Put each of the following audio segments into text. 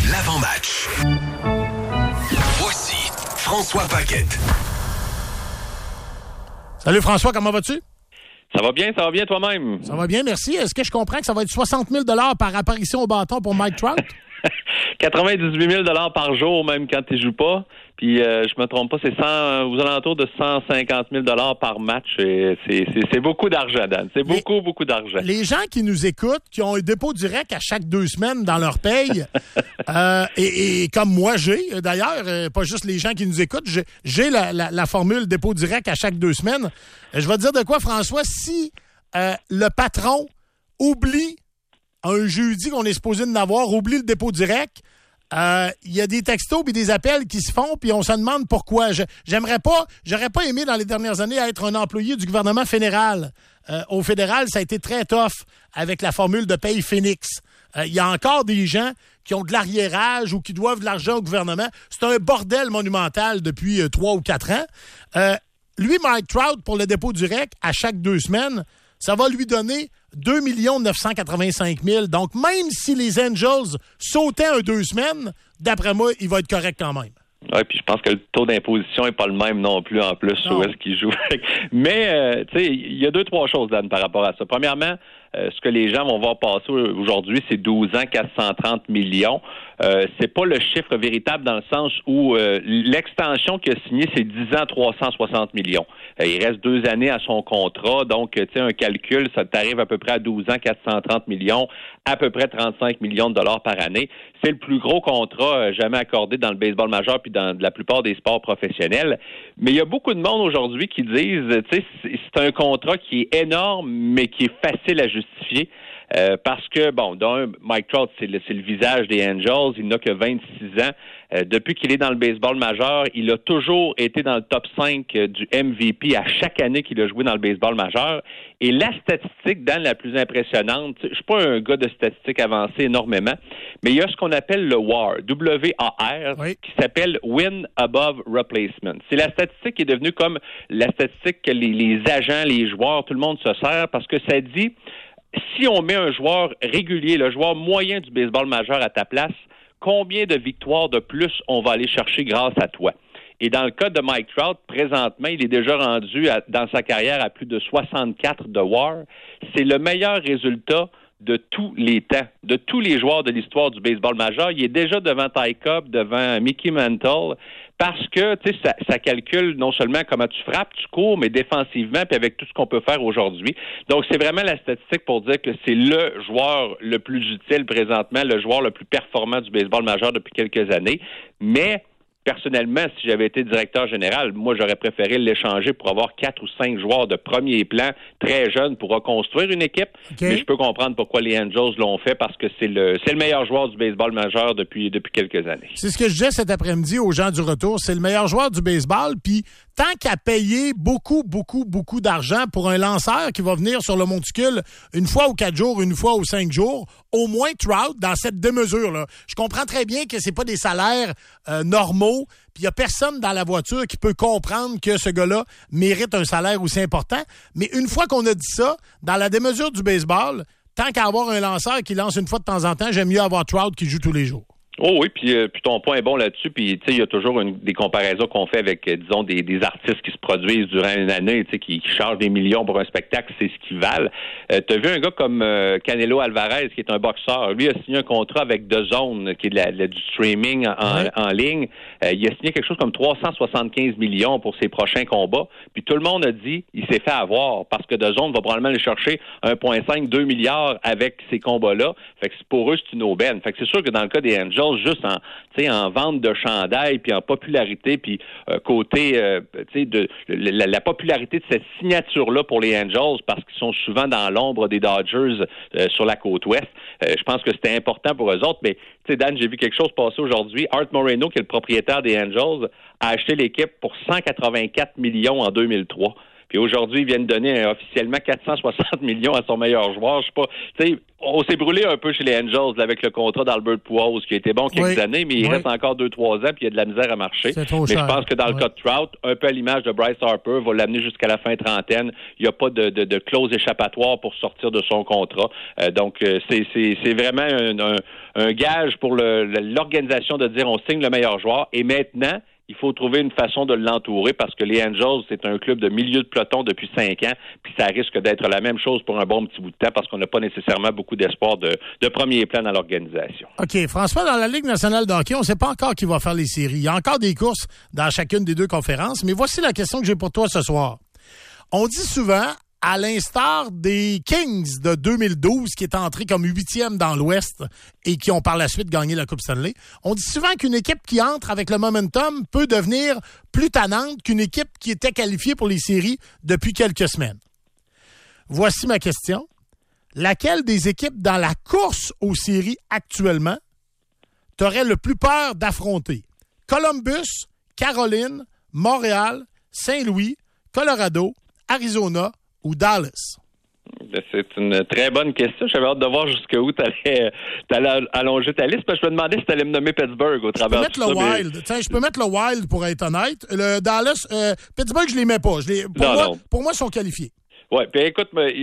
L'avant-match. Voici François Paquette. Salut François, comment vas-tu? Ça va bien toi-même? Ça va bien, merci. Est-ce que je comprends que ça va être 60 000 $ par apparition au bâton pour Mike Trout? 98 000 $ par jour, même quand tu joues pas. Puis, je me trompe pas, c'est aux alentours de 150 000 $ par match. Et c'est beaucoup d'argent, Dan. C'est beaucoup d'argent. Les gens qui nous écoutent, qui ont un dépôt direct à chaque 2 semaines dans leur paye, et comme moi j'ai, d'ailleurs, pas juste les gens qui nous écoutent, j'ai la formule dépôt direct à chaque 2 semaines. Je vais te dire de quoi, François, si le patron oublie un jeudi qu'on est supposé en avoir, oublie le dépôt direct, il y a des textos et des appels qui se font, puis on se demande pourquoi. J'aurais pas aimé dans les dernières années être un employé du gouvernement fédéral. Au fédéral, ça a été très tough avec la formule de paye Phoenix. Il y a encore des gens qui ont de l'arriérage ou qui doivent de l'argent au gouvernement. C'est un bordel monumental depuis 3 ou 4 ans. Lui, Mike Trout, pour le dépôt direct, à chaque 2 semaines, ça va lui donner 2 985 000. Donc, même si les Angels sautaient un 2 semaines, d'après moi, il va être correct quand même. Oui, puis je pense que le taux d'imposition n'est pas le même non plus en plus où est-ce qu'il joue. Mais, tu sais, il y a 2-3 choses, Dan, par rapport à ça. Premièrement, ce que les gens vont voir passer aujourd'hui, c'est 12 ans, 430 millions. C'est pas le chiffre véritable dans le sens où l'extension qu'il a signée, c'est 10 ans, 360 millions. Il reste 2 années à son contrat, donc tu sais, un calcul, ça t'arrive à peu près à 12 ans, 430 millions, à peu près 35 millions de dollars par année. C'est le plus gros contrat jamais accordé dans le baseball majeur puis dans la plupart des sports professionnels. Mais il y a beaucoup de monde aujourd'hui qui disent, tu sais, c'est un contrat qui est énorme, mais qui est facile à justifier. Parce que, bon, Mike Trout, c'est le visage des Angels. Il n'a que 26 ans. Depuis qu'il est dans le baseball majeur, il a toujours été dans le top 5 du MVP à chaque année qu'il a joué dans le baseball majeur. Et la statistique, Dan, la plus impressionnante, je suis pas un gars de statistiques avancées énormément, mais il y a ce qu'on appelle le WAR, W-A-R, oui, qui s'appelle Win Above Replacement. C'est la statistique qui est devenue comme la statistique que les agents, les joueurs, tout le monde se sert parce que ça dit... Si on met un joueur régulier, le joueur moyen du baseball majeur à ta place, combien de victoires de plus on va aller chercher grâce à toi? Et dans le cas de Mike Trout, présentement, il est déjà rendu dans sa carrière à plus de 64 de WAR. C'est le meilleur résultat de tous les temps, de tous les joueurs de l'histoire du baseball majeur. Il est déjà devant Ty Cobb, devant Mickey Mantle, parce que tu sais, ça calcule non seulement comment tu frappes, tu cours, mais défensivement, puis avec tout ce qu'on peut faire aujourd'hui. Donc, c'est vraiment la statistique pour dire que c'est le joueur le plus utile présentement, le joueur le plus performant du baseball majeur depuis quelques années. Mais personnellement, si j'avais été directeur général, moi, j'aurais préféré l'échanger pour avoir 4 ou 5 joueurs de premier plan, très jeunes, pour reconstruire une équipe. Okay. Mais je peux comprendre pourquoi les Angels l'ont fait, parce que c'est le meilleur joueur du baseball majeur depuis quelques années. C'est ce que je disais cet après-midi aux gens du retour. C'est le meilleur joueur du baseball, puis tant qu'à payer beaucoup d'argent pour un lanceur qui va venir sur le monticule une fois aux 4 jours, une fois aux 5 jours, au moins Trout, dans cette démesure-là. Je comprends très bien que c'est pas des salaires normaux, puis il y a personne dans la voiture qui peut comprendre que ce gars-là mérite un salaire aussi important. Mais une fois qu'on a dit ça, dans la démesure du baseball, tant qu'à avoir un lanceur qui lance une fois de temps en temps, j'aime mieux avoir Trout qui joue tous les jours. Oh oui, puis ton point est bon là-dessus, puis tu sais, il y a toujours des comparaisons qu'on fait avec, disons, des artistes qui se produisent durant une année, tu sais, qui chargent des millions pour un spectacle, c'est ce qu'ils valent. T'as vu un gars comme Canelo Alvarez, qui est un boxeur, lui a signé un contrat avec DAZN, qui est du streaming en ligne. Il a signé quelque chose comme 375 millions pour ses prochains combats, puis tout le monde a dit, il s'est fait avoir, parce que DAZN va probablement aller chercher 1,5-2 milliards avec ces combats-là. Fait que pour eux, c'est une aubaine. Fait que c'est sûr que dans le cas des Angels, juste en vente de chandail, puis en popularité, puis côté de la popularité de cette signature-là pour les Angels, parce qu'ils sont souvent dans l'ombre des Dodgers sur la côte ouest. Je pense que c'était important pour eux autres, mais tu sais, Dan, j'ai vu quelque chose passer aujourd'hui. Art Moreno, qui est le propriétaire des Angels, a acheté l'équipe pour 184 millions en 2003. Puis aujourd'hui, ils viennent donner officiellement 460 millions à son meilleur joueur. Je sais pas, tu sais, on s'est brûlé un peu chez les Angels là, avec le contrat d'Albert Pujols, qui a été bon quelques années, mais il reste encore 2-3 ans, puis il y a de la misère à marcher. Mais je pense que dans le cas de Trout, un peu à l'image de Bryce Harper, va l'amener jusqu'à la fin trentaine. Il n'y a pas de clause échappatoire pour sortir de son contrat. Donc, c'est vraiment un gage pour l'organisation de dire on signe le meilleur joueur. Et maintenant, il faut trouver une façon de l'entourer parce que les Angels, c'est un club de milieu de peloton depuis 5 ans, puis ça risque d'être la même chose pour un bon petit bout de temps parce qu'on n'a pas nécessairement beaucoup d'espoir de premier plan dans l'organisation. OK. François, dans la Ligue nationale de hockey, on ne sait pas encore qui va faire les séries. Il y a encore des courses dans chacune des deux conférences, mais voici la question que j'ai pour toi ce soir. On dit souvent, à l'instar des Kings de 2012 qui est entré comme 8e dans l'Ouest et qui ont par la suite gagné la Coupe Stanley, on dit souvent qu'une équipe qui entre avec le momentum peut devenir plus tannante qu'une équipe qui était qualifiée pour les séries depuis quelques semaines. Voici ma question. Laquelle des équipes dans la course aux séries actuellement t'aurais le plus peur d'affronter? Columbus, Caroline, Montréal, Saint-Louis, Colorado, Arizona ou Dallas? C'est une très bonne question. J'avais hâte de voir jusqu'où tu allais allonger ta liste. Parce que je me demandais si tu allais me nommer Pittsburgh au travers de ça. Je peux mettre le Wild pour être honnête. Le Dallas, Pittsburgh, je les mets pas. Pour moi, ils sont qualifiés. Oui, puis écoute,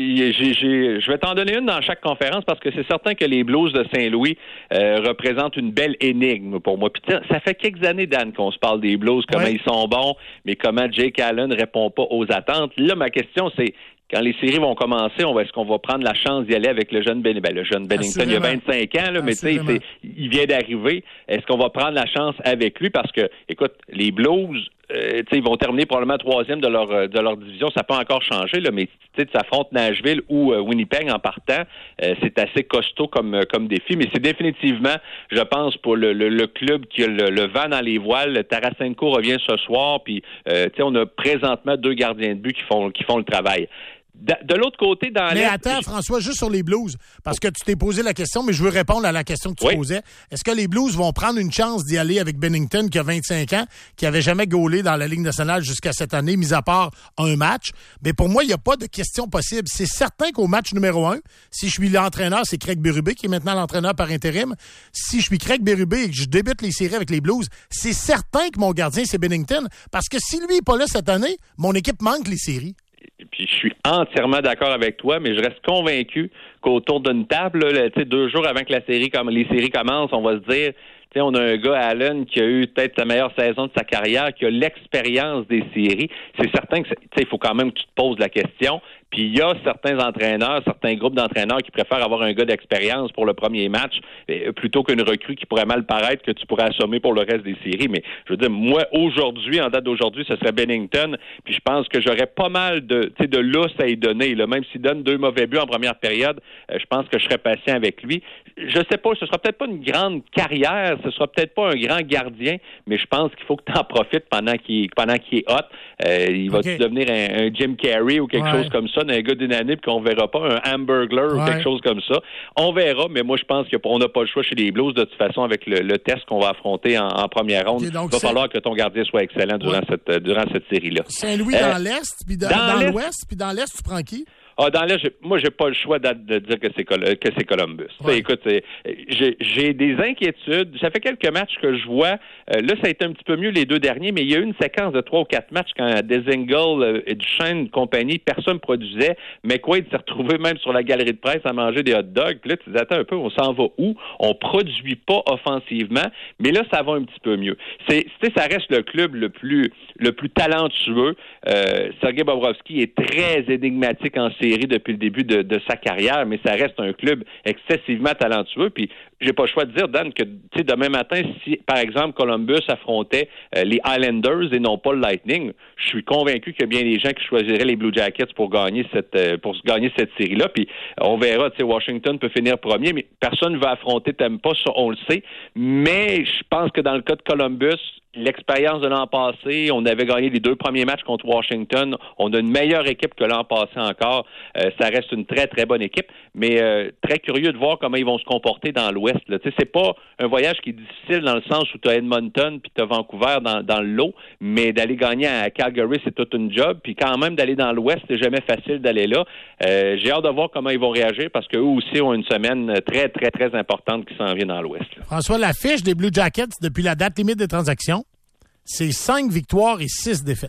je vais t'en donner une dans chaque conférence parce que c'est certain que les Blues de Saint-Louis représentent une belle énigme pour moi. Puis ça fait quelques années, Dan, qu'on se parle des Blues, comment ils sont bons, mais comment Jake Allen ne répond pas aux attentes. Là, ma question, c'est quand les séries vont commencer, est-ce qu'on va prendre la chance d'y aller avec le jeune Bennington? Le jeune Bennington, il y a 25 ans, là, mais tu sais, il vient d'arriver. Est-ce qu'on va prendre la chance avec lui? Parce que, écoute, les Blues, ils vont terminer probablement 3e de leur division. Ça peut encore changer, là, mais tu affrontes Nashville ou Winnipeg en partant. C'est assez costaud comme défi, mais c'est définitivement, je pense, pour le club qui a le vent dans les voiles. Tarasenko revient ce soir, puis on a présentement 2 gardiens de but qui font le travail. De l'autre côté, dans Mais attends, François, juste sur les Blues, parce que tu t'es posé la question, mais je veux répondre à la question que tu posais. Est-ce que les Blues vont prendre une chance d'y aller avec Bennington, qui a 25 ans, qui avait jamais gaulé dans la Ligue nationale jusqu'à cette année, mis à part un match? Mais pour moi, il n'y a pas de question possible. C'est certain qu'au match numéro 1, si je suis l'entraîneur, c'est Craig Berube, qui est maintenant l'entraîneur par intérim. Si je suis Craig Berube et que je débute les séries avec les Blues, c'est certain que mon gardien, c'est Bennington, parce que si lui n'est pas là cette année, mon équipe manque les séries. Puis je suis entièrement d'accord avec toi, mais je reste convaincu qu'autour d'une table, là, 2 jours avant que les séries commencent, on va se dire, on a un gars, Allen, qui a eu peut-être la meilleure saison de sa carrière, qui a l'expérience des séries. C'est certain que il faut quand même que tu te poses la question. Puis il y a certains entraîneurs, certains groupes d'entraîneurs qui préfèrent avoir un gars d'expérience pour le premier match plutôt qu'une recrue qui pourrait mal paraître que tu pourrais assommer pour le reste des séries. Mais je veux dire, moi, aujourd'hui, en date d'aujourd'hui, ce serait Bennington. Puis je pense que j'aurais pas mal de lousse à y donner. Là. Même s'il donne 2 mauvais buts en première période, je pense que je serais patient avec lui. Je sais pas, ce sera peut-être pas une grande carrière, ce sera peut-être pas un grand gardien, mais je pense qu'il faut que tu en profites pendant qu'il est hot. Il va devenir un Jim Carrey ou quelque chose comme ça, un gars dynamique qu'on verra pas, un Hamburglar ou quelque chose comme ça. On verra, mais moi je pense qu'on n'a pas le choix chez les Blues de toute façon avec le test qu'on va affronter en première ronde. Il va falloir que ton gardien soit excellent durant cette série-là. Saint-Louis dans l'Est, puis dans l'Ouest, puis dans l'Est, tu prends qui? Dans l'Est, moi, j'ai pas le choix de dire que c'est Columbus. Ouais. Écoute, j'ai des inquiétudes. Ça fait quelques matchs que je vois. Là, ça a été un petit peu mieux les 2 derniers, mais il y a eu une séquence de 3 ou 4 matchs quand Dezingle et Duchesne compagnie, personne produisait. McQuaid s'est retrouvé même sur la galerie de presse à manger des hot dogs. Puis là, tu dis, attends un peu, on s'en va où? On produit pas offensivement, mais là, ça va un petit peu mieux. Ça reste le club le plus talentueux. Sergei Bobrovsky est très énigmatique en série depuis le début de sa carrière, mais ça reste un club excessivement talentueux. Puis j'ai pas le choix de dire, Dan, que demain matin, si par exemple Columbus affrontait les Islanders et non pas le Lightning, je suis convaincu qu'il y a bien des gens qui choisiraient les Blue Jackets pour gagner cette série-là. Puis on verra, Washington peut finir premier, mais personne ne va affronter Tampa, ça on le sait. Mais je pense que dans le cas de Columbus, l'expérience de l'an passé. On avait gagné les 2 premiers matchs contre Washington. On a une meilleure équipe que l'an passé encore. Ça reste une très, très bonne équipe, mais très curieux de voir comment ils vont se comporter dans l'Ouest. Tu sais, c'est pas un voyage qui est difficile dans le sens où tu as Edmonton puis tu as Vancouver dans le lot, mais d'aller gagner à Calgary, c'est toute une job. Puis quand même, d'aller dans l'Ouest, c'est jamais facile d'aller là. J'ai hâte de voir comment ils vont réagir parce qu'eux aussi ont une semaine très, très, très importante qui s'en vient dans l'Ouest. François, la fiche des Blue Jackets depuis la date limite des transactions, c'est 5 victoires et 6 défaites.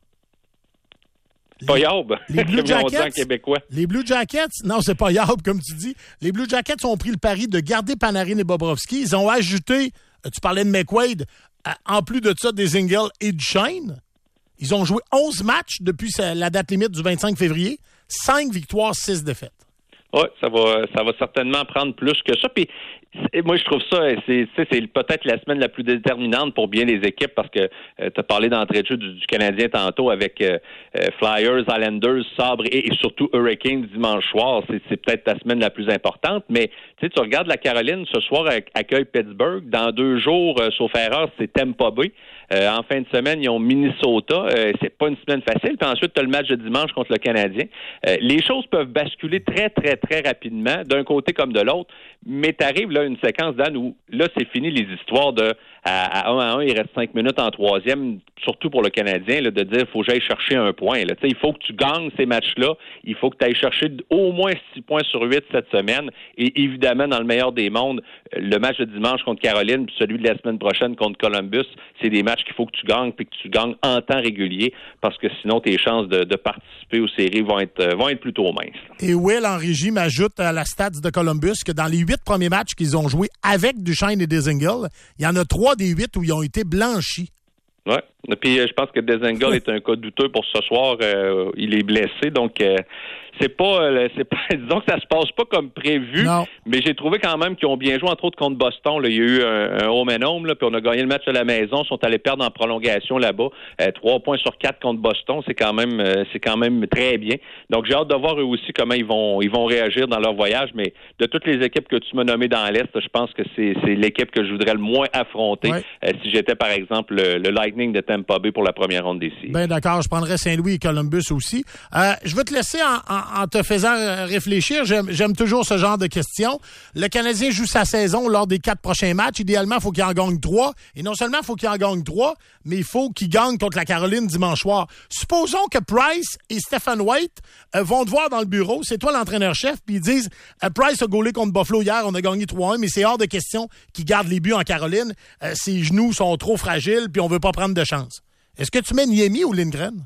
Pas Yob, les Blue Jackets, québécois. Les Blue Jackets, non, c'est pas Yob, comme tu dis. Les Blue Jackets ont pris le pari de garder Panarin et Bobrovsky. Ils ont ajouté, tu parlais de McQuaid, en plus de ça, des Engel et du Shane. Ils ont joué 11 matchs depuis la date limite du 25 février. 5 victoires, 6 défaites. Oui, ça va certainement prendre plus que ça. Puis moi, je trouve ça, c'est peut-être la semaine la plus déterminante pour bien les équipes parce que tu as parlé d'entrée de jeu du Canadien tantôt avec Flyers, Islanders, Sabres et surtout Hurricanes dimanche soir. C'est peut-être la semaine la plus importante. Mais tu regardes la Caroline, ce soir accueille Pittsburgh. Dans 2 jours, sauf erreur, c'est Tampa Bay. En fin de semaine, ils ont Minnesota. C'est pas une semaine facile. Puis ensuite, tu as le match de dimanche contre le Canadien. Les choses peuvent basculer très, très, très rapidement, d'un côté comme de l'autre. Mais tu arrives là une séquence, Dan, où là, c'est fini les histoires de à 1-1, il reste 5 minutes en troisième, surtout pour le Canadien, là, de dire faut que j'aille chercher un point. Là. Il faut que tu gagnes ces matchs-là. Il faut que tu ailles chercher au moins 6 points sur 8 cette semaine. Et évidemment, dans le meilleur des mondes, le match de dimanche contre Caroline puis celui de la semaine prochaine contre Columbus, c'est des matchs qu'il faut que tu gagnes puis que tu gagnes en temps régulier parce que sinon, tes chances de participer aux séries vont être plutôt minces. Et Will, en régie, m'ajoute à la stats de Columbus que dans les 8 premiers matchs qu'ils ont joués avec Duchesne et Dzingel, il y en a 3 des 8 où ils ont été blanchis. Oui. Puis je pense que Dzingel est un cas douteux pour ce soir. Il est blessé, donc c'est pas disons que ça se passe pas comme prévu. Non. Mais j'ai trouvé quand même qu'ils ont bien joué, entre autres contre Boston. Là, il y a eu un home and home, là, puis on a gagné le match à la maison. Ils sont allés perdre en prolongation là-bas. 3 points sur 4 contre Boston, c'est quand même très bien. Donc j'ai hâte de voir eux aussi comment ils vont réagir dans leur voyage. Mais de toutes les équipes que tu m'as nommées dans l'Est, je pense que c'est l'équipe que je voudrais le moins affronter si j'étais par exemple le Lightning de Tampa Bay pour la première ronde des séries. Bien d'accord, je prendrais Saint-Louis et Columbus aussi. Je veux te laisser en te faisant réfléchir. J'aime toujours ce genre de questions. Le Canadien joue sa saison lors des 4 prochains matchs. Idéalement, il faut qu'il en gagne 3. Et non seulement il faut qu'il en gagne 3, mais il faut qu'il gagne contre la Caroline dimanche soir. Supposons que Price et Stephen White vont te voir dans le bureau. C'est toi l'entraîneur-chef. Puis ils disent Price a gaulé contre Buffalo hier. On a gagné 3-1, mais c'est hors de question qu'il garde les buts en Caroline. Ses genoux sont trop fragiles puis on veut pas prendre de chance. Est-ce que tu mets Niemi ou Lindgren?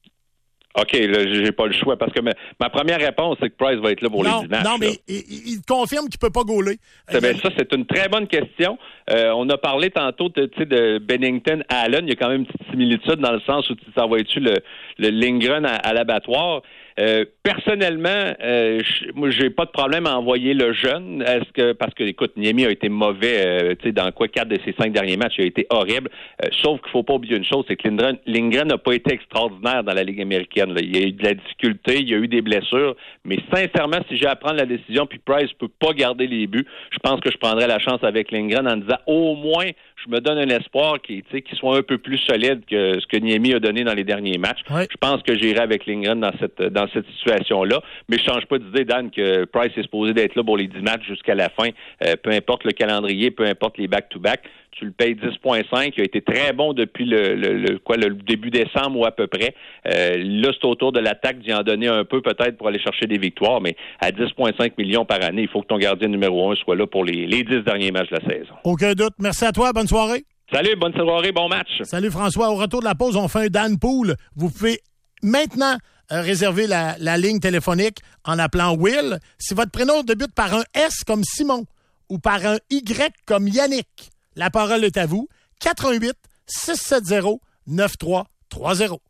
OK, là, j'ai pas le choix parce que ma première réponse, c'est que Price va être là pour les 10 matchs. Non, mais il confirme qu'il peut pas gauler. Ça, c'est une très bonne question. On a parlé tantôt de Bennington à Allen. Il y a quand même une petite similitude dans le sens où tu t'envoies-tu le Lindgren à l'abattoir. Personnellement, moi, j'ai pas de problème à envoyer le jeune. Parce que, écoute, Niemi a été mauvais, dans 4 de ses 5 derniers matchs, il a été horrible. Sauf qu'il faut pas oublier une chose, c'est que Lindgren n'a pas été extraordinaire dans la Ligue américaine. Là. Il y a eu de la difficulté, il y a eu des blessures. Mais sincèrement, si j'ai à prendre la décision, puis Price peut pas garder les buts, je pense que je prendrais la chance avec Lindgren en disant au moins, je me donne un espoir qu'il soit un peu plus solide que ce que Niemi a donné dans les derniers matchs. Oui. Je pense que j'irai avec Lindgren dans cette situation-là. Mais je change pas d'idée, Dan, que Price est supposé d'être là pour les 10 matchs jusqu'à la fin. Peu importe le calendrier, peu importe les back-to-back. Tu le payes 10,5. Il a été très bon depuis le début décembre ou à peu près. Là, c'est autour de l'attaque d'y en donner un peu peut-être pour aller chercher des victoires, mais à 10,5 millions par année, il faut que ton gardien numéro 1 soit là pour les 10 derniers matchs de la saison. Aucun doute. Merci à toi. Bonne soirée. Salut, bonne soirée, bon match. Salut François. Au retour de la pause, on fait un Dan Pool. Vous pouvez maintenant réserver la ligne téléphonique en appelant Will. Si votre prénom débute par un S comme Simon ou par un Y comme Yannick, la parole est à vous. 88 670 9330.